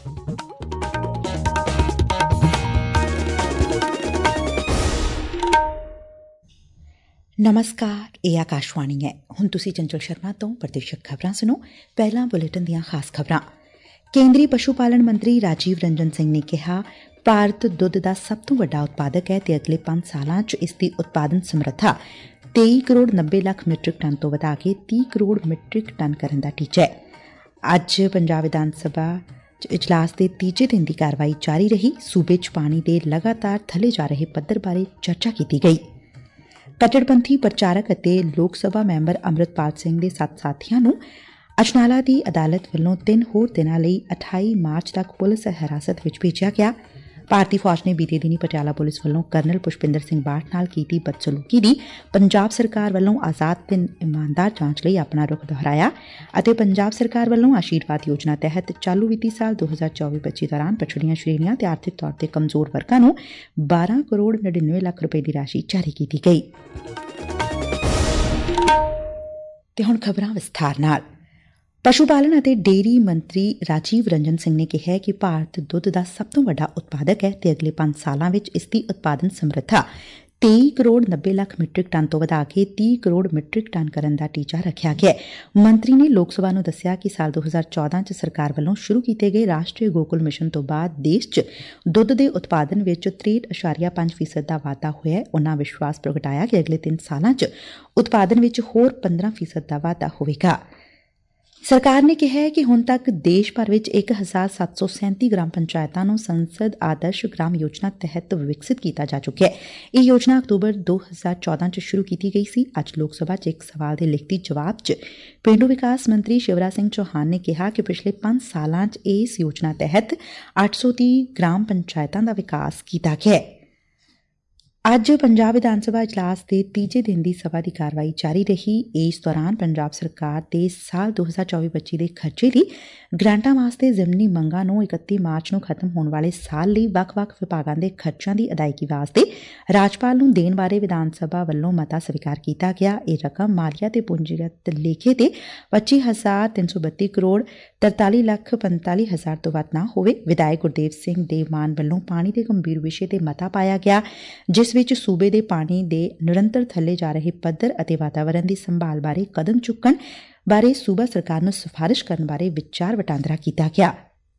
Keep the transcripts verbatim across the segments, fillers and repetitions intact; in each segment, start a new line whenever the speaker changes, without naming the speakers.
ਨਮਸਕਾਰ, ਇਹ ਆਕਾਸ਼ਵਾਣੀ ਹੈ। ਹੁਣ ਤੁਸੀਂ ਚੰਚਲ ਸ਼ਰਮਾ ਤੋਂ ਪ੍ਰਦੇਸ਼ਕ ਖਬਰਾਂ ਸੁਣੋ। ਪਹਿਲਾਂ ਬੁਲੇਟਿਨ ਦੀਆਂ ਖਾਸ ਖਬਰਾਂ। ਕੇਂਦਰੀ ਪਸ਼ੂ ਪਾਲਣ ਮੰਤਰੀ ਰਾਜੀਵ ਰੰਜਨ ਸਿੰਘ ਨੇ ਕਿਹਾ, ਭਾਰਤ ਦੁੱਧ ਦਾ ਸਭ ਤੋਂ ਵੱਡਾ ਉਤਪਾਦਕ ਹੈ ਤੇ ਅਗਲੇ ਪੰਜ ਸਾਲਾਂ 'ਚ ਇਸ ਦੀ ਉਤਪਾਦਨ ਸਮਰੱਥਾ ਤੇਈ ਕਰੋੜ ਨੱਬੇ ਲੱਖ ਮੀਟ੍ਰਿਕ ਟਨ ਤੋਂ ਵਧਾ ਕੇ ਤੀਹ ਕਰੋੜ ਮੀਟ੍ਰਿਕ ਟਨ ਕਰਨ ਦਾ ਟੀਚਾ ਹੈ। ਅੱਜ ਪੰਜਾਬ ਵਿਧਾਨ ਸਭਾ ਇਜਲਾਸ ਦੇ ਤੀਜੇ ਦਿਨ ਦੀ ਕਾਰਵਾਈ ਜਾਰੀ ਰਹੀ। ਸੂਬੇ 'ਚ ਪਾਣੀ ਦੇ ਲਗਾਤਾਰ ਥੱਲੇ ਜਾ ਰਹੇ ਪੱਧਰ ਬਾਰੇ ਚਰਚਾ ਕੀਤੀ ਗਈ। ਕੱਟੜਪੰਥੀ ਪ੍ਰਚਾਰਕ ਅਤੇ ਲੋਕ ਸਭਾ ਮੈਂਬਰ ਅੰਮ੍ਰਿਤਪਾਲ ਸਿੰਘ ਦੇ ਸੱਤ ਸਾਥੀਆਂ ਨੂੰ ਅਜਨਾਲਾ ਦੀ ਅਦਾਲਤ ਵੱਲੋਂ ਤਿੰਨ ਹੋਰ ਦਿਨਾਂ ਲਈ ਅਠਾਈ ਮਾਰਚ ਤੱਕ ਪੁਲਿਸ ਹਿਰਾਸਤ ਵਿੱਚ ਭੇਜਿਆ ਗਿਆ। ਭਾਰਤੀ ਫੌਜ ਨੇ ਬੀਤੇ ਦਿਨੀ ਪਟਿਆਲਾ ਪੁਲਿਸ ਵੱਲੋਂ ਕਰਨਲ ਪੁਸ਼ਪਿੰਦਰ ਸਿੰਘ ਬਾਠ ਨਾਲ ਕੀਤੀ ਬਦਸਲੂਕੀ ਦੀ ਪੰਜਾਬ ਸਰਕਾਰ ਵੱਲੋਂ ਆਜ਼ਾਦ ਤੇ ਇਮਾਨਦਾਰ ਜਾਂਚ ਲਈ ਆਪਣਾ ਰੁਖ ਦੁਹਰਾਇਆ ਅਤੇ ਪੰਜਾਬ ਸਰਕਾਰ ਵੱਲੋਂ ਆਸ਼ੀਰਵਾਦ ਯੋਜਨਾ ਤਹਿਤ ਚਾਲੂ ਵਿੱਤੀ ਸਾਲ ਦੋ ਹਜ਼ਾਰ ਚੌਵੀ ਪੱਚੀ ਦੌਰਾਨ ਪਛੜੀਆਂ ਸ਼੍ਰੇਣੀਆਂ ਤੇ ਆਰਥਿਕ ਤੌਰ ਤੇ ਕਮਜ਼ੋਰ ਵਰਗਾਂ ਨੂੰ ਬਾਰਾਂ ਕਰੋੜ ਨੜਿਨਵੇਂ ਲੱਖ ਰੁਪਏ ਦੀ ਰਾਸ਼ੀ ਜਾਰੀ ਕੀਤੀ ਗਈ। ਤੇ ਹੁਣ ਖਬਰਾਂ ਵਿਸਥਾਰ ਨਾਲ। ਪਸ਼ੂ ਪਾਲਣ ਅਤੇ ਡੇਅਰੀ ਮੰਤਰੀ ਰਾਜੀਵ ਰੰਜਨ ਸਿੰਘ ਨੇ ਕਿਹਾ ਕਿ ਭਾਰਤ ਦੁੱਧ ਦਾ ਸਭ ਤੋਂ ਵੱਡਾ ਉਤਪਾਦਕ ਹੈ ਤੇ ਅਗਲੇ ਪੰਜ ਸਾਲਾਂ ਵਿੱਚ ਇਸ ਦੀ ਉਤਪਾਦਨ ਸਮਰੱਥਾ ਤੇਈ ਕਰੋੜ ਨੱਬੇ ਲੱਖ ਮੀਟ੍ਰਿਕ ਟਨ ਤੋਂ ਵਧਾ ਕੇ ਤੀਹ ਕਰੋੜ ਮੀਟ੍ਰਿਕ ਟਨ ਕਰਨ ਦਾ ਟੀਚਾ ਰੱਖਿਆ ਗਿਆ। ਮੰਤਰੀ ਨੇ ਲੋਕ ਸਭਾ ਨੂੰ ਦੱਸਿਆ ਕਿ ਸਾਲ ਦੋ ਹਜ਼ਾਰ ਚੌਦਾਂ 'ਚ ਸਰਕਾਰ ਵੱਲੋਂ ਸ਼ੁਰੂ ਕੀਤੇ ਗਏ ਰਾਸ਼ਟਰੀ ਗੋਕੁਲ ਮਿਸ਼ਨ ਤੋਂ ਬਾਅਦ ਦੇਸ਼ 'ਚ ਦੁੱਧ ਦੇ ਉਤਪਾਦਨ ਵਿੱਚ ਤਰੇਹਠ ਇਸ਼ਾਰੀਆ ਪੰਜ ਫੀਸਦ ਦਾ ਵਾਧਾ ਹੋਇਆ ਹੈ। ਉਨ੍ਹਾਂ ਵਿਸ਼ਵਾਸ ਪ੍ਰਗਟਾਇਆ ਕਿ ਅਗਲੇ ਤਿੰਨ ਸਾਲਾਂ 'ਚ ਉਤਪਾਦਨ ਵਿੱਚ ਹੋਰ ਪੰਦਰਾਂ ਫੀਸਦ ਦਾ ਵਾਧਾ ਹੋਵੇਗਾ। ਸਰਕਾਰ ਨੇ ਕਿਹਾ ਹੈ ਕਿ ਹੁਣ ਤੱਕ ਦੇਸ਼ ਭਰ ਵਿੱਚ ਇੱਕ ਹਜ਼ਾਰ ਸੱਤ ਸੌ ਸੈਂਤੀ ਗ੍ਰਾਮ ਪੰਚਾਇਤਾਂ ਨੂੰ ਸੰਸਦ ਆਦਰਸ਼ ਗ੍ਰਾਮ ਯੋਜਨਾ ਤਹਿਤ ਵਿਕਸਿਤ ਕੀਤਾ ਜਾ ਚੁੱਕਿਆ ਹੈ। ਇਹ ਯੋਜਨਾ ਅਕਤੂਬਰ ਦੋ ਹਜ਼ਾਰ ਚੌਦਾਂ 'ਚ ਸ਼ੁਰੂ ਕੀਤੀ ਗਈ ਸੀ। ਅੱਜ ਲੋਕ ਸਭਾ 'ਚ ਇੱਕ ਸਵਾਲ ਦੇ ਲਿਖਤੀ ਜਵਾਬ 'ਚ ਪੇਂਡੂ ਵਿਕਾਸ ਮੰਤਰੀ ਸ਼ਿਵਰਾਜ ਸਿੰਘ ਚੌਹਾਨ ਨੇ ਕਿਹਾ ਕਿ ਪਿਛਲੇ ਪੰਜ ਸਾਲਾਂ 'ਚ ਇਸ ਯੋਜਨਾ ਤਹਿਤ ਅੱਠ ਸੌ ਤੀਹ ਗ੍ਰਾਮ ਪੰਚਾਇਤਾਂ ਦਾ ਵਿਕਾਸ ਕੀਤਾ ਗਿਆ ਹੈ। ਅੱਜ ਪੰਜਾਬ ਵਿਧਾਨ ਸਭਾ ਇਜਲਾਸ ਦੇ ਤੀਜੇ ਦਿਨ ਦੀ ਸਭਾ ਦੀ ਕਾਰਵਾਈ ਜਾਰੀ ਰਹੀ। ਇਸ ਦੌਰਾਨ ਪੰਜਾਬ ਸਰਕਾਰ ਦੇ ਸਾਲ ਦੋ ਹਜ਼ਾਰ ਚੌਵੀ ਪੱਚੀ ਦੇ ਖਰਚੇ ਲਈ ਗ੍ਰਾਂਟਾਂ ਵਾਸਤੇ ਜ਼ਿਮਨੀ ਮੰਗਾਂ ਨੂੰ ਇਕੱਤੀ ਮਾਰਚ ਨੂੰ ਖਤਮ ਹੋਣ ਵਾਲੇ ਸਾਲ ਲਈ ਵੱਖ-ਵੱਖ ਵਿਭਾਗਾਂ ਦੇ ਖਰਚਿਆਂ ਦੀ ਅਦਾਇਗੀ ਵਾਸਤੇ ਰਾਜਪਾਲ ਨੂੰ ਦੇਣ ਬਾਰੇ ਵਿਧਾਨ ਸਭਾ ਵੱਲੋਂ ਮਤਾ ਸਵੀਕਾਰ ਕੀਤਾ ਗਿਆ। ਇਹ ਰਕਮ ਮਾਲੀਆ ਤੇ ਪੂੰਜੀਗਤ ਲੇਖੇ ਤੇ ਪੱਚੀ ਹਜ਼ਾਰ ਤਿੰਨ ਸੌ ਬੱਤੀ ਕਰੋੜ ਤਰਤਾਲੀ ਲੱਖ ਪੰਤਾਲੀ ਹਜ਼ਾਰ ਤੋਂ ਵੱਧ ਨਾ ਹੋਵੇ। ਵਿਧਾਇਕ ਗੁਰਦੇਵ ਸਿੰਘ ਦੇ ਮਾਨ ਵੱਲੋਂ ਪਾਣੀ ਦੇ ਗੰਭੀਰ ਵਿਸ਼ੇ ਤੇ ਮਤਾ ਪਾਇਆ ਗਿਆ, ਜਿਸ ਵਿੱਚ ਸੂਬੇ ਦੇ ਪਾਣੀ ਦੇ ਨਿਰੰਤਰ ਥੱਲੇ ਜਾ ਰਹੇ ਪੱਧਰ ਅਤੇ ਵਾਤਾਵਰਣ ਦੀ ਸੰਭਾਲ ਬਾਰੇ ਕਦਮ ਚੁੱਕਣ ਬਾਰੇ ਸੂਬਾ ਸਰਕਾਰ ਨੂੰ ਸਿਫਾਰਿਸ਼ ਕਰਨ ਬਾਰੇ ਵਿਚਾਰ ਵਟਾਂਦਰਾ ਕੀਤਾ ਗਿਆ।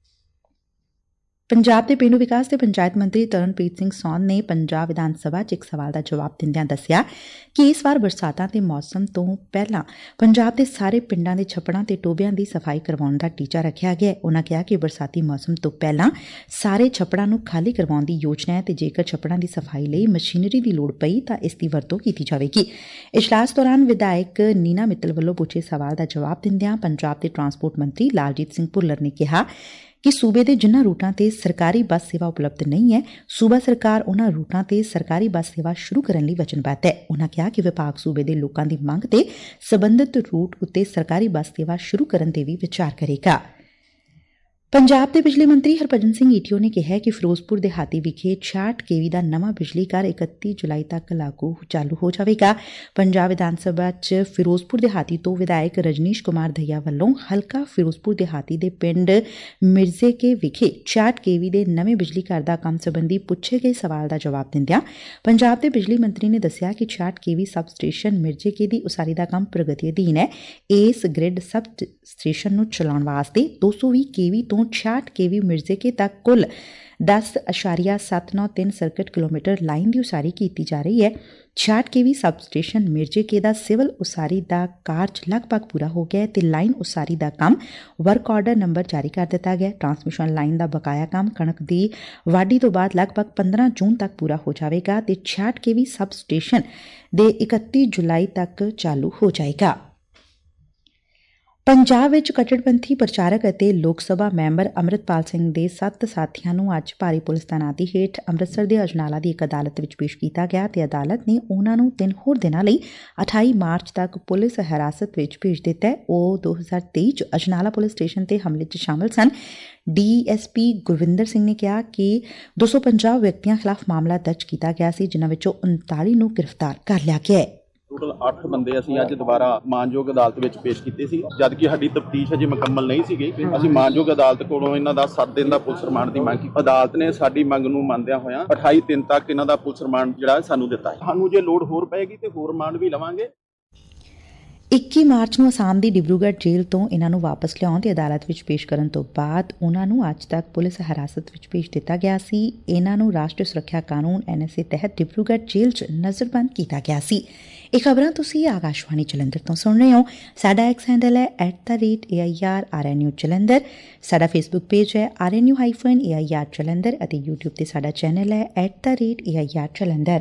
ਪੰਜਾਬ ਦੇ ਪੇਂਡੂ ਵਿਕਾਸ ਤੇ ਪੰਚਾਇਤ ਮੰਤਰੀ ਤਰਨਪ੍ਰੀਤ ਸਿੰਘ ਸੌਂਦ ਨੇ ਪੰਜਾਬ ਵਿਧਾਨ ਸਭਾ 'ਚ ਇੱਕ ਸਵਾਲ ਦਾ ਜਵਾਬ ਦਿੰਦਿਆਂ ਦੱਸਿਆ ਕਿ ਇਸ ਵਾਰ ਬਰਸਾਤਾਂ ਦੇ ਮੌਸਮ ਤੋਂ ਪਹਿਲਾਂ ਪੰਜਾਬ ਦੇ ਸਾਰੇ ਪਿੰਡਾਂ ਦੇ ਛੱਪੜਾਂ ਤੇ ਟੋਭਿਆਂ ਦੀ ਸਫਾਈ ਕਰਵਾਉਣ ਦਾ ਟੀਚਾ ਰੱਖਿਆ ਗਿਆ ਹੈ। ਉਨ੍ਹਾਂ ਕਿਹਾ ਕਿ ਬਰਸਾਤੀ ਮੌਸਮ ਤੋਂ ਪਹਿਲਾਂ ਸਾਰੇ ਛੱਪੜਾਂ ਨੂੰ ਖਾਲੀ ਕਰਵਾਉਣ ਦੀ ਯੋਜਨਾ ਹੈ ਤੇ ਜੇਕਰ ਛੱਪੜਾਂ ਦੀ ਸਫਾਈ ਲਈ ਮਸ਼ੀਨਰੀ ਦੀ ਲੋੜ ਪਈ ਤਾਂ ਇਸ ਦੀ ਵਰਤੋਂ ਕੀਤੀ ਜਾਵੇਗੀ। ਇਜਲਾਸ ਦੌਰਾਨ ਵਿਧਾਇਕ ਨੀਨਾ ਮਿੱਤਲ ਵੱਲੋਂ ਪੁੱਛੇ ਸਵਾਲ ਦਾ ਜਵਾਬ ਦਿੰਦਿਆਂ ਪੰਜਾਬ ਦੇ ਟਰਾਂਸਪੋਰਟ ਮੰਤਰੀ ਲਾਲਜੀਤ ਸਿੰਘ ਭੁੱਲਰ ਨੇ ਕਿਹਾ ਕਿ ਸੂਬੇ ਦੇ ਜਿਨ੍ਹਾਂ ਰੂਟਾਂ ਤੇ ਸਰਕਾਰੀ ਬੱਸ ਸੇਵਾ ਉਪਲਬਧ ਨਹੀਂ ਹੈ, ਸੂਬਾ ਸਰਕਾਰ ਉਨ੍ਹਾਂ ਰੂਟਾਂ ਤੇ ਸਰਕਾਰੀ ਬੱਸ ਸੇਵਾ ਸ਼ੁਰੂ ਕਰਨ ਲਈ ਵਚਨਬੱਧ ਹੈ। ਉਨ੍ਹਾਂ ਕਿਹਾ ਕਿ ਵਿਭਾਗ ਸੂਬੇ ਦੇ ਲੋਕਾਂ ਦੀ ਮੰਗ ਤੇ ਸਬੰਧਤ ਰੂਟ ਉੱਤੇ ਸਰਕਾਰੀ ਬੱਸ ਸੇਵਾ ਸ਼ੁਰੂ ਕਰਨ ਤੇ ਵੀ ਵਿਚਾਰ ਕਰੇਗਾ। ਪੰਜਾਬ ਦੇ ਬਿਜਲੀ ਮੰਤਰੀ ਹਰਭਜਨ ਸਿੰਘ ਈਟੀਓ ਨੇ ਕਿਹਾ ਕਿ ਫਿਰੋਜ਼ਪੁਰ ਦਿਹਾਤੀ ਵਿਖੇ ਛਿਆਹਠ ਕੇਵੀ ਦਾ ਨਵਾਂ ਬਿਜਲੀ ਘਰ ਇਕੱਤੀ ਜੁਲਾਈ ਤੱਕ ਲਾਗੂ ਚਾਲੂ ਹੋ ਜਾਵੇਗਾ। ਪੰਜਾਬ ਵਿਧਾਨ ਸਭਾ 'ਚ ਫਿਰੋਜ਼ਪੁਰ ਦਿਹਾਤੀ ਤੋਂ ਵਿਧਾਇਕ ਰਜਨੀਸ਼ ਕੁਮਾਰ ਦਹੀਆ ਵੱਲੋਂ ਹਲਕਾ ਫਿਰੋਜ਼ਪੁਰ ਦਿਹਾਤੀ ਦੇ ਪਿੰਡ ਮਿਰਜ਼ੇਕੇ ਵਿਖੇ ਛਿਆਹਠ ਕੇਵੀ ਦੇ ਨਵੇਂ ਬਿਜਲੀ ਘਰ ਦਾ ਕੰਮ ਸੰਬੰਧੀ ਪੁੱਛੇ ਗਏ ਸਵਾਲ ਦਾ ਜਵਾਬ ਦਿੰਦਿਆਂ ਪੰਜਾਬ ਦੇ ਬਿਜਲੀ ਮੰਤਰੀ ਨੇ ਦੱਸਿਆ ਕਿ ਛਿਆਹਠ ਕੇਵੀ ਸਬ ਸਟੇਸ਼ਨ ਮਿਰਜ਼ੇਕੇ ਦੀ ਉਸਾਰੀ ਦਾ ਕੰਮ ਪ੍ਰਗਤੀ ਅਧੀਨ ਹੈ। ਇਸ ਗ੍ਰਿਡ ਸਬ ਸਟੇਸ਼ਨ ਨੂੰ ਚਲਾਉਣ ਵਾਸਤੇ ਦੋ ਸੌ ਵੀਹ ਕੇਵੀ ਤੋਂ ਛਿਆਹਠ ਕੇਵੀ ਮਿਰਜ਼ੇਕੇ ਤੱਕ ਕੁੱਲ ਦਸ ਇਸ਼ਾਰੀਆ ਸੱਤ ਨੌ ਤਿੰਨ ਸਰਕਟ ਕਿਲੋਮੀਟਰ ਲਾਈਨ ਦੀ ਉਸਾਰੀ ਕੀਤੀ ਜਾ ਰਹੀ ਹੈ। ਛਿਆਹਠ ਕੇਵੀ ਸਬ ਸਟੇਸ਼ਨ ਮਿਰਜ਼ੇਕੇ ਦਾ ਸਿਵਲ ਉਸਾਰੀ ਦਾ ਕਾਰਜ ਲਗਭਗ ਪੂਰਾ ਹੋ ਗਿਆ ਤੇ ਲਾਈਨ ਉਸਾਰੀ ਦਾ ਕੰਮ ਵਰਕ ਆਰਡਰ ਨੰਬਰ ਜਾਰੀ ਕਰ ਦਿੱਤਾ ਗਿਆ। ਟਰਾਂਸਮਿਸ਼ਨ ਲਾਈਨ ਦਾ ਬਕਾਇਆ ਕੰਮ ਕਣਕ ਦੀ ਵਾਢੀ ਤੋਂ ਬਾਅਦ ਲਗਭਗ ਪੰਦਰਾਂ ਜੂਨ ਤੱਕ ਪੂਰਾ ਹੋ ਜਾਵੇਗਾ ਤੇ ਛਿਆਹਠ ਕੇਵੀ ਸਬ ਸਟੇਸ਼ਨ ਦੇ ਇਕੱਤੀ ਜੁਲਾਈ ਤੱਕ ਚਾਲੂ ਹੋ ਜਾਏਗਾ। ਪੰਜਾਬ ਵਿੱਚ ਕੱਟੜਪੰਥੀ ਪ੍ਰਚਾਰਕ ਅਤੇ ਲੋਕ ਸਭਾ ਮੈਂਬਰ ਅੰਮ੍ਰਿਤਪਾਲ ਸਿੰਘ ਦੇ ਸੱਤ ਸਾਥੀਆਂ ਨੂੰ ਅੱਜ ਭਾਰੀ ਪੁਲਿਸ ਤੈਨਾਤੀ ਹੇਠ ਅੰਮ੍ਰਿਤਸਰ ਦੇ ਅਜਨਾਲਾ ਦੀ ਇੱਕ ਅਦਾਲਤ ਵਿੱਚ ਪੇਸ਼ ਕੀਤਾ ਗਿਆ ਤੇ ਅਦਾਲਤ ਨੇ ਉਨ੍ਹਾਂ ਨੂੰ ਤਿੰਨ ਹੋਰ ਦਿਨਾਂ ਲਈ ਅਠਾਈ ਮਾਰਚ ਤੱਕ ਪੁਲਿਸ ਹਿਰਾਸਤ ਵਿੱਚ ਭੇਜ ਦਿੱਤਾ ਹੈ। ਉਹ ਦੋ ਹਜ਼ਾਰ ਤੇਈ 'ਚ ਅਜਨਾਲਾ ਪੁਲਿਸ ਸਟੇਸ਼ਨ ਤੇ ਹਮਲੇ 'ਚ ਸ਼ਾਮਲ ਸਨ। D S P Gurvinder Singh ਨੇ ਕਿਹਾ ਕਿ ਦੋ ਸੌ ਪੰਜਾਹ ਵਿਅਕਤੀਆਂ ਖਿਲਾਫ ਮਾਮਲਾ ਦਰਜ ਕੀਤਾ ਗਿਆ ਸੀ, ਜਿਨ੍ਹਾਂ ਵਿੱਚੋਂ ਉਨਤਾਲੀ ਨੂੰ ਗ੍ਰਿਫਤਾਰ ਕਰ ਲਿਆ ਗਿਆ ਹੈ।
ਟੋਟਲ ਅੱਠ ਬੰਦੇ ਅਸੀਂ ਅੱਜ ਦੁਬਾਰਾ ਮਾਨਯੋਗ ਅਦਾਲਤ ਵਿੱਚ ਪੇਸ਼ ਕੀਤੇ ਸੀ, ਜਦਕਿ ਸਾਡੀ ਤਫਤੀਸ਼ ਅਜੇ ਮੁਕੰਮਲ ਨਹੀਂ ਸੀਗੀ। ਅਸੀਂ ਮਾਨਯੋਗ ਅਦਾਲਤ ਕੋਲੋਂ ਇਹਨਾਂ ਦਾ ਸੱਤ ਦਿਨ ਦਾ ਪੁਲਿਸ ਰਿਮਾਂਡ ਦੀ ਮੰਗ ਕੀਤੀ। ਅਦਾਲਤ ਨੇ ਸਾਡੀ ਮੰਗ ਨੂੰ ਮੰਨਦਿਆਂ ਹੋਇਆਂ ਅਠਾਈ ਦਿਨ ਤੱਕ ਇਹਨਾਂ ਦਾ ਪੁਲਿਸ ਰਿਮਾਂਡ ਜਿਹੜਾ ਸਾਨੂੰ ਦਿੱਤਾ ਹੈ। ਸਾਨੂੰ ਜੇ ਲੋੜ ਹੋਰ ਪਏਗੀ ਤੇ ਹੋਰ ਰਿਮਾਂਡ ਵੀ ਲਵਾਂਗੇ।
ਇੱਕੀ ਮਾਰਚ ਨੂੰ ਅਸਾਮ ਦੀ ਡਿਬਰੂਗੜ੍ਹ ਜੇਲ੍ਹ ਤੋਂ ਇਹਨਾਂ ਨੂੰ ਵਾਪਸ ਲਿਆਉਣ ਤੇ ਅਦਾਲਤ ਵਿੱਚ ਪੇਸ਼ ਕਰਨ ਤੋਂ ਬਾਅਦ ਉਹਨਾਂ ਨੂੰ ਅੱਜ ਤੱਕ ਪੁਲਿਸ ਹਿਰਾਸਤ ਵਿੱਚ ਭੇਜ ਦਿੱਤਾ ਗਿਆ ਸੀ। ਇਹਨਾਂ ਨੂੰ ਰਾਸ਼ਟਰੀ ਸੁਰੱਖਿਆ ਕਾਨੂੰਨ ਐਨ ਐਸ ਏ ਤਹਿਤ ਡਿਬਰੂਗੜ੍ਹ ਜੇਲ੍ਹ 'ਚ ਨਜ਼ਰਬੰਦ ਕੀਤਾ ਗਿਆ ਸੀ। ਇਹ ਖਬਰਾਂ ਤੁਸੀਂ ਆਕਾਸ਼ਵਾਣੀ ਜਲੰਧਰ ਤੋਂ ਸੁਣ ਰਹੇ ਹੋ। ਸਾਡਾ ਐਕਸ ਹੈਂਡਲ ਹੈ at the rate A I R R N U Jalandhar. ਸਾਡਾ ਫੇਸਬੁੱਕ ਪੇਜ ਹੈ R N U hyphen A I R Jalandhar ਅਤੇ ਯੂਟਿਊਬ ਤੇ ਸਾਡਾ ਚੈਨਲ ਹੈ at the rate A I R Jalandhar.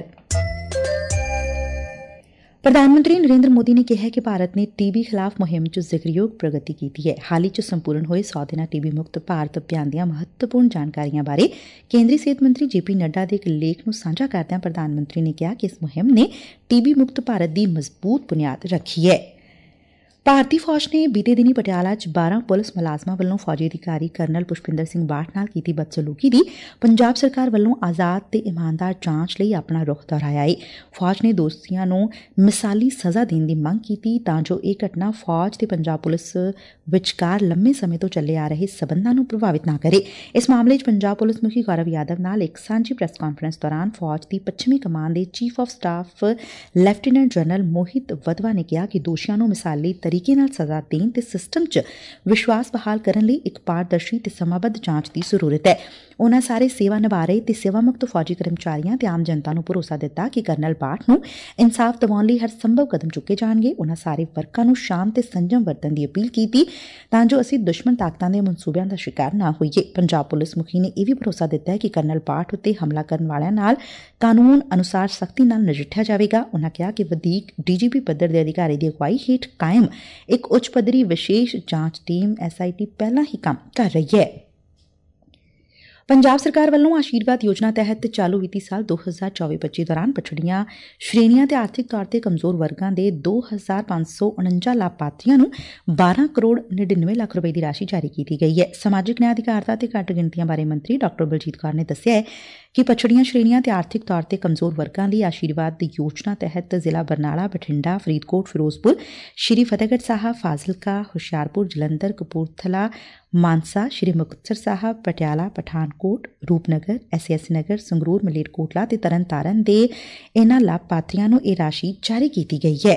ਪ੍ਰਧਾਨ ਮੰਤਰੀ ਨਰਿੰਦਰ ਮੋਦੀ ਨੇ ਕਿਹਾ ਕਿ ਭਾਰਤ ਨੇ ਟੀ ਬੀ ਖਿਲਾਫ਼ ਮੁਹਿੰਮ 'ਚ ਜ਼ਿਕਰਯੋਗ ਪ੍ਰਗਤੀ ਕੀਤੀ ਹੈ। ਹਾਲ ਹੀ 'ਚ ਸੰਪੂਰਨ ਹੋਏ ਸੌ ਦਿਨਾਂ ਟੀ ਬੀ ਮੁਕਤ ਭਾਰਤ ਅਭਿਆਨ ਦੀਆਂ ਮਹੱਤਵਪੂਰਨ ਜਾਣਕਾਰੀਆਂ ਬਾਰੇ ਕੇਂਦਰੀ ਸਿਹਤ ਮੰਤਰੀ ਜੇ ਪੀ ਨੱਡਾ ਦੇ ਇੱਕ ਲੇਖ ਨੂੰ ਸਾਂਝਾ ਕਰਦਿਆਂ ਪ੍ਰਧਾਨ ਮੰਤਰੀ ਨੇ ਕਿਹਾ ਕਿ ਇਸ ਮੁਹਿੰਮ ਨੇ ਟੀ ਬੀ ਮੁਕਤ ਭਾਰਤ ਦੀ ਮਜ਼ਬੂਤ ਬੁਨਿਆਦ ਰੱਖੀ ਹੈ। ਭਾਰਤੀ ਫੌਜ ਨੇ ਬੀਤੇ ਦਿਨੀ ਪਟਿਆਲਾ 'ਚ ਬਾਰਾਂ ਪੁਲਿਸ ਮੁਲਾਜ਼ਮਾਂ ਵੱਲੋਂ ਫੌਜੀ ਅਧਿਕਾਰੀ ਕਰਨਲ ਪੁਸ਼ਪਿੰਦਰ ਸਿੰਘ ਬਾਠ ਨਾਲ ਕੀਤੀ ਬਦਸਲੂਕੀ ਦੀ ਪੰਜਾਬ ਸਰਕਾਰ ਵੱਲੋਂ ਆਜ਼ਾਦ ਤੇ ਇਮਾਨਦਾਰ ਜਾਂਚ ਲਈ ਆਪਣਾ ਰੁਖ ਦੁਹਰਾਇਆ ਏ। ਫੌਜ ਨੇ ਦੋਸ਼ੀਆਂ ਨੂੰ ਮਿਸਾਲੀ ਸਜ਼ਾ ਦੇਣ ਦੀ ਮੰਗ ਕੀਤੀ ਤਾਂ ਜੋ ਇਹ ਘਟਨਾ ਫੌਜ ਤੇ ਪੰਜਾਬ ਪੁਲਿਸ ਵਿਚਕਾਰ ਲੰਮੇ ਸਮੇਂ ਤੋਂ ਚੱਲੇ ਆ ਰਹੇ ਸਬੰਧਾਂ ਨੂੰ ਪ੍ਰਭਾਵਿਤ ਨਾ ਕਰੇ। ਇਸ ਮਾਮਲੇ 'ਚ ਪੰਜਾਬ ਪੁਲਿਸ ਮੁਖੀ ਗੌਰਵ ਯਾਦਵ ਨਾਲ ਇੱਕ ਸਾਂਝੀ ਪ੍ਰੈਸ ਕਾਨਫਰੰਸ ਦੌਰਾਨ ਫੌਜ ਦੀ ਪੱਛਮੀ ਕਮਾਨ ਦੇ chief of staff lieutenant general Mohit Wadhwa ਨੇ ਕਿਹਾ ਕਿ ਦੋਸ਼ੀਆਂ ਨੂੰ ਮਿਸਾਲੀ ਤਰੀਕੇ ਨਾਲ ਸਜ਼ਾ ਦੇਣ ਤੇ ਸਿਸਟਮ 'ਚ ਵਿਸ਼ਵਾਸ ਬਹਾਲ ਕਰਨ ਲਈ ਇੱਕ ਪਾਰਦਰਸ਼ੀ ਤੇ ਸਮਾਬੱਧ ਜਾਂਚ ਦੀ ਜ਼ਰੂਰਤ ਹੈ। ਉਨ੍ਹਾਂ ਸਾਰੇ ਸੇਵਾ ਨਿਭਾ ਰਹੇ ਤੇ ਸੇਵਾ ਮੁਕਤ ਫੌਜੀ ਕਰਮਚਾਰੀਆਂ ਤੇ ਆਮ ਜਨਤਾ ਨੂੰ ਭਰੋਸਾ ਦਿੱਤਾ ਕਿ ਕਰਨਲ ਬਾਠ ਨੂੰ ਇਨਸਾਫ ਦਿਵਾਉਣ ਲਈ ਹਰ ਸੰਭਵ ਕਦਮ ਚੁੱਕੇ ਜਾਣਗੇ। ਉਨ੍ਹਾਂ ਸਾਰੇ ਵਰਕਰਾਂ ਨੂੰ ਸ਼ਾਮ ਤੇ ਸੰਜਮ ਵਰਤਣ ਦੀ ਅਪੀਲ ਕੀਤੀ ਤਾਂ ਜੋ ਅਸੀਂ ਦੁਸ਼ਮਣ ਤਾਕਤਾਂ ਦੇ ਮਨਸੂਬਿਆਂ ਦਾ ਸ਼ਿਕਾਰ ਨਾ ਹੋਈਏ। ਪੰਜਾਬ ਪੁਲਿਸ ਮੁਖੀ ਨੇ ਇਹ ਵੀ ਭਰੋਸਾ ਦਿੱਤਾ ਕਿ ਕਰਨਲ ਬਾਠ ਉੱਤੇ ਹਮਲਾ ਕਰਨ ਵਾਲਿਆਂ ਨਾਲ ਕਾਨੂੰਨ ਅਨੁਸਾਰ ਸਖਤੀ ਨਾਲ ਨਜਿੱਠਿਆ ਜਾਵੇਗਾ। ਉਨ੍ਹਾਂ ਕਿਹਾ ਕਿ ਵਧੀਕ ਡੀ ਜੀ ਪੀ ਪੱਧਰ ਦੇ ਅਧਿਕਾਰੀ ਦੀ ਅਗਵਾਈ ਹੇਠ ਕਾਇਮ ਇੱਕ ਉੱਚ ਪੱਧਰੀ ਵਿਸ਼ੇਸ਼ ਜਾਂਚ ਟੀਮ ਐਸ ਆਈ ਟੀ ਪਹਿਲਾਂ ਹੀ ਕੰਮ ਕਰ ਰਹੀ ਹੈ। ਪੰਜਾਬ ਸਰਕਾਰ ਵੱਲੋਂ ਆਸ਼ੀਰਵਾਦ ਯੋਜਨਾ ਤਹਿਤ ਚਾਲੂ ਵਿੱਤੀ ਸਾਲ ਦੋ ਹਜ਼ਾਰ ਚੌਵੀ ਪੱਚੀ ਦੌਰਾਨ ਪਛੜੀਆਂ ਸ਼੍ਰੇਣੀਆਂ ਤੇ ਆਰਥਿਕ ਤੌਰ ਤੇ ਕਮਜ਼ੋਰ ਵਰਗਾਂ ਦੇ ਦੋ ਹਜ਼ਾਰ ਪੰਜ ਸੌ ਉਨੰਜਾ ਲਾਭਪਾਤਰੀਆਂ ਨੂੰ ਬਾਰਾਂ ਕਰੋੜ ਨੜਿਨਵੇਂ ਲੱਖ ਰੁਪਏ ਦੀ ਰਾਸ਼ੀ ਜਾਰੀ ਕੀਤੀ ਗਈ ਹੈ। ਸਮਾਜਿਕ ਨਿਆਂ ਅਧਿਕਾਰਤਾ ਤੇ ਘੱਟ ਗਿਣਤੀਆਂ ਬਾਰੇ ਮੰਤਰੀ ਡਾਕਟਰ ਬਲਜੀਤ ਕੌਰ ਨੇ ਦੱਸਿਆ ਹੈ ਕਿ ਪਛੜੀਆਂ ਸ਼੍ਰੇਣੀਆਂ ਤੇ ਆਰਥਿਕ ਤੌਰ ਤੇ ਕਮਜ਼ੋਰ ਵਰਗਾਂ ਲਈ ਆਸ਼ੀਰਵਾਦ ਦੀ ਯੋਜਨਾ ਤਹਿਤ ਜ਼ਿਲ੍ਹਾ ਬਰਨਾਲਾ, ਬਠਿੰਡਾ, ਫਰੀਦਕੋਟ, ਫਿਰੋਜ਼ਪੁਰ, ਸ਼੍ਰੀ ਫਤਿਹਗੜ੍ਹ ਸਾਹਿਬ, ਫਾਜ਼ਿਲਕਾ, ਹੁਸ਼ਿਆਰਪੁਰ, ਜਲੰਧਰ, ਕਪੂਰਥਲਾ, ਮਾਨਸਾ, ਸ਼੍ਰੀ ਮੁਕਤਸਰ ਸਾਹਿਬ, ਪਟਿਆਲਾ, ਪਠਾਨਕੋਟ, ਰੂਪਨਗਰ, ਐਸ ਐਸ ਨਗਰ, ਸੰਗਰੂਰ, ਮਲੇਰਕੋਟਲਾ ਤੇ ਤਰਨਤਾਰਨ ਦੇ ਇਨ੍ਹਾਂ ਲਾਭਪਾਤਰੀਆਂ ਨੂੰ ਇਹ ਰਾਸ਼ੀ ਜਾਰੀ ਕੀਤੀ ਗਈ ਹੈ।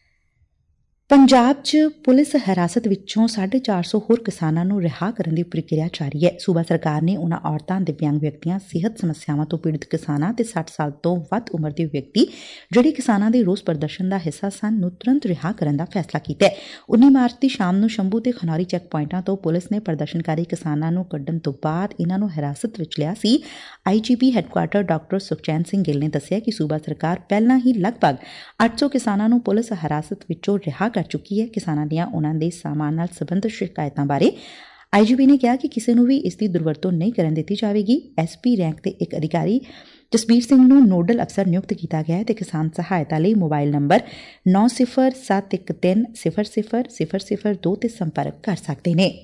ਪੰਜਾਬ 'ਚ ਪੁਲਿਸ ਹਿਰਾਸਤ ਵਿੱਚੋਂ ਸਾਢੇ ਚਾਰ ਸੌ ਹੋਰ ਕਿਸਾਨਾਂ ਨੂੰ ਰਿਹਾਅ ਕਰਨ ਦੀ ਪ੍ਰਕਿਰਿਆ ਜਾਰੀ ਹੈ। ਸੂਬਾ ਸਰਕਾਰ ਨੇ ਉਨ੍ਹਾਂ ਔਰਤਾਂ, ਦਿਵਿਆਂਗ ਵਿਅਕਤੀਆਂ, ਸਿਹਤ ਸਮੱਸਿਆਵਾਂ ਤੋਂ ਪੀੜਤ ਕਿਸਾਨਾਂ ਤੇ ਸੱਠ ਸਾਲ ਤੋਂ ਵੱਧ ਉਮਰ ਦੇ ਵਿਅਕਤੀ ਜਿਹੜੇ ਕਿਸਾਨਾਂ ਦੇ ਰੋਸ ਪ੍ਰਦਰਸ਼ਨ ਦਾ ਹਿੱਸਾ ਸਨ ਨੂੰ ਤੁਰੰਤ ਰਿਹਾਅ ਕਰਨ ਦਾ ਫੈਸਲਾ ਕੀਤਾ ਹੈ। ਉੱਨੀ ਮਾਰਚ ਦੀ ਸ਼ਾਮ ਨੂੰ ਸ਼ੰਭੂ ਤੇ ਖਨੌਰੀ ਚੈੱਕ ਪੁਆਇੰਟਾਂ ਤੋਂ ਪੁਲਿਸ ਨੇ ਪ੍ਰਦਰਸ਼ਨਕਾਰੀ ਕਿਸਾਨਾਂ ਨੂੰ ਕੱਢਣ ਤੋਂ ਬਾਅਦ ਇਨ੍ਹਾਂ ਨੂੰ ਹਿਰਾਸਤ ਵਿੱਚ ਲਿਆ ਸੀ। I G P headquarters doctor Sukhchain Singh Gill ਨੇ ਦੱਸਿਆ ਕਿ ਸੂਬਾ ਸਰਕਾਰ ਪਹਿਲਾਂ ਹੀ ਲਗਭਗ ਅੱਠ ਸੌ ਕਿਸਾਨਾਂ ਨੂੰ ਪੁਲਿਸ ਹਿਰਾਸਤ ਵਿੱਚੋਂ ਰਿਹਾਅ ਕਰ ਚੁੱਕੀ ਹੈ। ਕਿਸਾਨਾਂ ਦੀਆਂ ਉਨ੍ਹਾਂ ਦੇ ਸਾਮਾਨ ਨਾਲ ਸਬੰਧਤ ਸ਼ਿਕਾਇਤਾਂ ਬਾਰੇ ਆਈ ਜੀ ਪੀ ਨੇ ਕਿਹਾ ਕਿ ਕਿਸੇ ਨੂੰ ਵੀ ਇਸ ਦੀ ਦੁਰਵਰਤੋਂ ਨਹੀਂ ਕਰਨ ਦਿੱਤੀ ਜਾਵੇਗੀ। ਐਸ ਪੀ ਰੈਂਕ ਦੇ ਇੱਕ ਅਧਿਕਾਰੀ ਜਸਬੀਰ ਸਿੰਘ ਨੂੰ ਨੋਡਲ ਅਫਸਰ ਨਿਯੁਕਤ ਕੀਤਾ ਗਿਆ ਹੈ ਤੇ ਕਿਸਾਨ ਸਹਾਇਤਾ ਲਈ ਮੋਬਾਈਲ ਨੰਬਰ ਨੌ ਸਿਫਰ ਸੱਤ ਇੱਕ ਤਿੰਨ ਸਿਫਰ ਸਿਫਰ ਸਿਫਰ ਸਿਫਰ ਦੋ ਤੇ ਸੰਪਰਕ ਕਰ ਸਕਦੇ ਨੇ।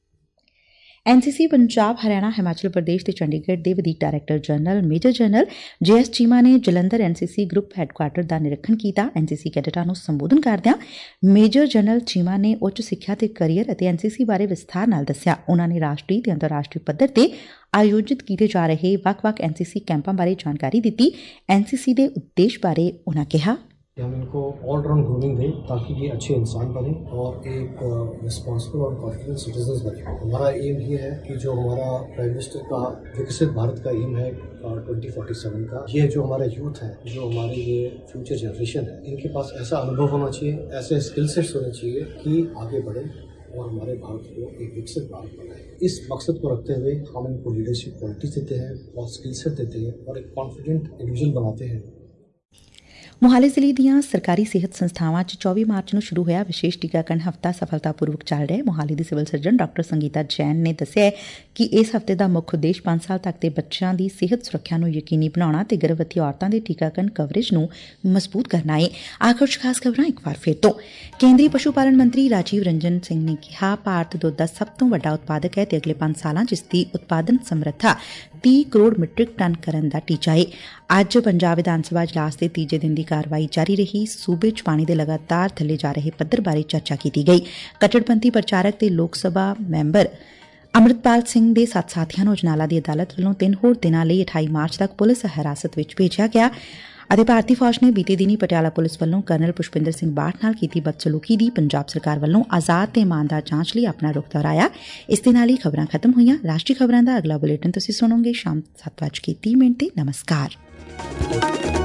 ਐਨ ਸੀ ਸੀ ਪੰਜਾਬ, ਹਰਿਆਣਾ, ਹਿਮਾਚਲ ਪ੍ਰਦੇਸ਼ ਤੇ ਚੰਡੀਗੜ੍ਹ ਦੇ ਵਧੀਕ director general major general J S Cheema ਨੇ Jalandhar N C C group headquarters ਦਾ ਨਿਰੀਖਣ ਕੀਤਾ। ਐਨ ਸੀ ਸੀ ਕੈਡਟਾਂ ਨੂੰ ਸੰਬੋਧਨ ਕਰਦਿਆਂ ਮੇਜਰ ਜਨਰਲ ਚੀਮਾ ਨੇ ਉੱਚ ਸਿੱਖਿਆ ਤੇ ਕਰੀਅਰ ਅਤੇ ਐਨ ਸੀ ਸੀ ਬਾਰੇ ਵਿਸਥਾਰ ਨਾਲ ਦੱਸਿਆ। ਉਨ੍ਹਾਂ ਨੇ ਰਾਸ਼ਟਰੀ ਤੇ ਅੰਤਰਰਾਸ਼ਟਰੀ ਪੱਧਰ ਤੇ ਆਯੋਜਿਤ ਕੀਤੇ ਜਾ ਰਹੇ ਵੱਖ-ਵੱਖ ਐਨ ਸੀ ਸੀ ਕੈਂਪਾਂ ਬਾਰੇ ਜਾਣਕਾਰੀ ਦਿੱਤੀ। ਐਨ ਸੀ ਸੀ ਦੇ ਉਦੇਸ਼ ਬਾਰੇ ਉਨ੍ਹਾਂ ਕਿਹਾ
हम इनको ऑल राउंड ग्रूमिंग दें ताकि ये अच्छे इंसान बने और एक रिस्पॉन्सिबल और कॉन्फिडेंट सिटीजन्स बने। हमारा एम ये है कि जो हमारा प्राइम मिनिस्टर का विकसित भारत का एम है ट्वेंटी फोर्टी सेवन का, ये जो हमारा यूथ है, जो हमारे ये फ्यूचर जनरेशन है, इनके पास ऐसा अनुभव होना चाहिए, ऐसे स्किल सेट्स होने चाहिए कि आगे बढ़े और हमारे भारत को एक विकसित भारत बनाए। इस मकसद को रखते हुए हम इनको लीडरशिप क्वालिटीज देते हैं और स्किल सेट देते हैं और एक कॉन्फिडेंट इंडिविजुअल बनाते हैं।
ਮੋਹਾਲੀ ਜ਼ਿਲ੍ਹੇ ਦੀਆਂ ਸਰਕਾਰੀ ਸਿਹਤ ਸੰਸਥਾਵਾਂ 'ਚ ਚੌਵੀ ਮਾਰਚ ਨੂੰ ਸ਼ੁਰੂ ਹੋਇਆ ਵਿਸ਼ੇਸ਼ ਟੀਕਾਕਰਨ ਹਫ਼ਤਾ ਸਫਲਤਾਪੂਰਵਕ ਚੱਲ ਰਿਹਾ ਹੈ। ਮੋਹਾਲੀ ਦੀ civil surgeon doctor Sangeeta Jain ਨੇ ਦੱਸਿਆ ਕਿ ਇਸ ਹਫ਼ਤੇ ਦਾ ਮੁੱਖ ਉਦੇਸ਼ ਪੰਜ ਸਾਲ ਤੱਕ ਦੇ ਬੱਚਿਆਂ ਦੀ ਸਿਹਤ ਸੁਰੱਖਿਆ ਨੂੰ ਯਕੀਨੀ ਬਣਾਉਣਾ ਤੇ ਗਰਭਵਤੀ ਔਰਤਾਂ ਦੇ ਟੀਕਾਕਰਨ ਕਵਰੇਜ ਨੂੰ ਮਜ਼ਬੂਤ ਕਰਨਾ ਹੈ। ਆਖਰ ਚ ਖਾਸ ਖਬਰਾਂ ਇੱਕ ਵਾਰ ਫਿਰ ਤੋਂ। ਕੇਂਦਰੀ ਪਸ਼ੂ ਪਾਲਣ ਮੰਤਰੀ ਰਾਜੀਵ ਰੰਜਨ ਸਿੰਘ ਨੇ ਕਿਹਾ, ਭਾਰਤ ਦੁੱਧ ਦਾ ਸਭ ਤੋਂ ਵੱਡਾ ਉਤਪਾਦਕ ਹੈ ਤੇ ਅਗਲੇ ਪੰਜ ਸਾਲਾਂ ਚ ਇਸ ਦੀ ਉਤਪਾਦਨ ਸਮਰੱਥਾ ਤੀਹ ਕਰੋੜ ਮੀਟ੍ਰਿਕ ਟਨ ਕਰਨ ਦਾ ਟੀਚਾ ਹੈ। ਅੱਜ ਪੰਜਾਬ ਵਿਧਾਨ ਸਭਾ ਇਜਲਾਸ ਦੇ ਤੀਜੇ ਦਿਨ ਦੀ ਕਾਰਵਾਈ ਜਾਰੀ ਰਹੀ। ਸੂਬੇ ਚ ਪਾਣੀ ਦੇ ਲਗਾਤਾਰ ਥੱਲੇ ਜਾ ਰਹੇ ਪੱਧਰ ਬਾਰੇ ਚਰਚਾ ਕੀਤੀ ਗਈ। ਕੱਟੜਪੰਥੀ ਪ੍ਰਚਾਰਕ ਤੇ ਲੋਕ ਸਭਾ ਮੈਂਬਰ ਅੰਮ੍ਰਿਤਪਾਲ ਸਿੰਘ ਦੇ ਸੱਤ ਸਾਥੀਆਂ ਨੂੰ ਅਜਨਾਲਾ ਦੀ ਅਦਾਲਤ ਵੱਲੋਂ ਤਿੰਨ ਹੋਰ ਦਿਨਾਂ ਲਈ ਅਠਾਈ ਮਾਰਚ ਤੱਕ ਪੁਲਿਸ ਹਿਰਾਸਤ ਵਿੱਚ ਭੇਜਿਆ ਗਿਆ ਅਤੇ ਭਾਰਤੀ ਫੌਜ ਨੇ ਬੀਤੇ ਦਿਨੀ ਪਟਿਆਲਾ ਪੁਲਿਸ ਵੱਲੋਂ ਕਰਨਲ ਪੁਸ਼ਪਿੰਦਰ ਸਿੰਘ ਬਾਠ ਨਾਲ ਕੀਤੀ ਬਦਸਲੂਕੀ ਦੀ ਪੰਜਾਬ ਸਰਕਾਰ ਵੱਲੋਂ ਆਜ਼ਾਦ ਤੇ ਇਮਾਨਦਾਰ ਜਾਂਚ ਲਈ ਆਪਣਾ ਰੁਖ ਦੁਹਰਾਇਆ। ਇਸ ਦੇ ਨਾਲ ਹੀ ਖਬਰਾਂ ਖਤਮ ਹੋਈਆਂ। ਰਾਸ਼ਟਰੀ ਖਬਰਾਂ ਦਾ ਅਗਲਾ ਬੁਲੇਟਿਨ ਤੁਸੀਂ ਸੁਣੋਗੇ ਸ਼ਾਮ ਸੱਤ ਵਜੇ ਤੀਹ ਮਿੰਟ ਤੇ। ਨਮਸਕਾਰ।